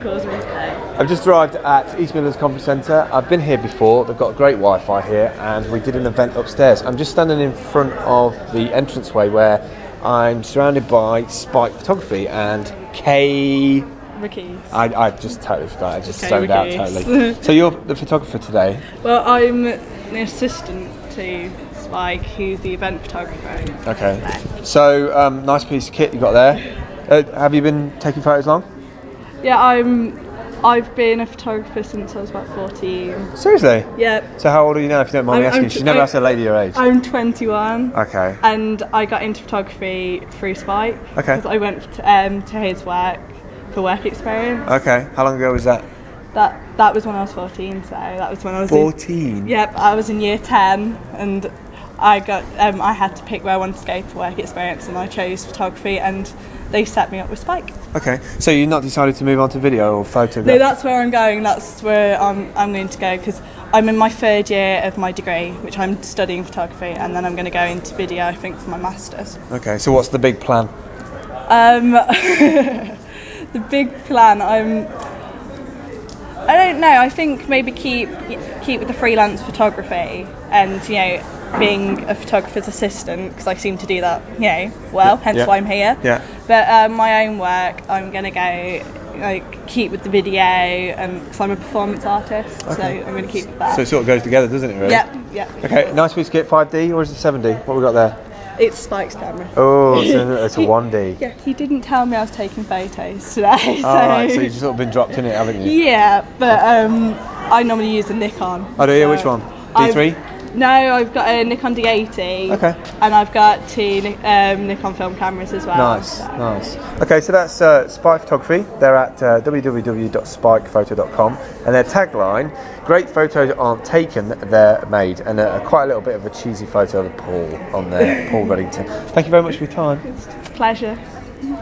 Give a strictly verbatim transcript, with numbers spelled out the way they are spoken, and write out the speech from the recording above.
I've just arrived at East Midlands Conference Centre. I've been here before. They've got great Wi-Fi here, and we did an event upstairs. I'm just standing in front of the entranceway where I'm surrounded by Spike Photography and Kay. Rickies. I, I just totally forgot. I just Kay zoned out Rickies. totally. So you're the photographer today. Well, I'm an assistant to Spike, who's the event photographer. Okay. So um, nice piece of kit you got there. Uh, have you been taking photos long? Yeah, I'm. I've been a photographer since I was about fourteen. Seriously? Yeah. So how old are you now, if you don't mind I'm, me asking? I'm, She's never I, asked a lady your age. I'm twenty-one. Okay. And I got into photography through Spike. Okay. Because I went to, um, to his work for work experience. Okay. How long ago was that? That that was when I was fourteen. So that was when I was fourteen. In, yep. I was in year ten, and I got. Um, I had to pick where I wanted to go for work experience, and I chose photography, and they set me up with Spike. Okay, so you've not decided to move on to video or photography? No, that's where I'm going. That's where I'm, I'm going to go, because I'm in my third year of my degree, which I'm studying photography, and then I'm going to go into video, I think, for my masters. Okay, so what's the big plan? Um, the big plan, I'm. I don't know. I think maybe keep keep with the freelance photography, and you know, being a photographer's assistant, because I seem to do that, you know, well, hence yeah. why I'm here. Yeah. But um, my own work, I'm going to go, like, keep with the video, and because I'm a performance artist, okay. So I'm going to keep with that. So it sort of goes together, doesn't it, really? Yeah, yeah. Okay, nice piece of kit, five D, or is it seven D? What we got there? It's Spike's camera. Oh, it's a, it's a one D. Yeah, he didn't tell me I was taking photos today. So. Oh, right, so you've sort of been dropped in it, haven't you? Yeah, but um, I normally use a Nikon. Oh, do you? So which one? D three? I've, no, I've got a Nikon D eighty. Okay. And I've got two um, Nikon film cameras as well. Nice, so. nice. Okay, so that's uh, Spike Photography. They're at uh, w w w dot spike photo dot com, and their tagline: "Great photos aren't taken, they're made." And uh, quite a little bit of a cheesy photo of Paul on there, Paul Reddington. Thank you very much for your time. It's a pleasure.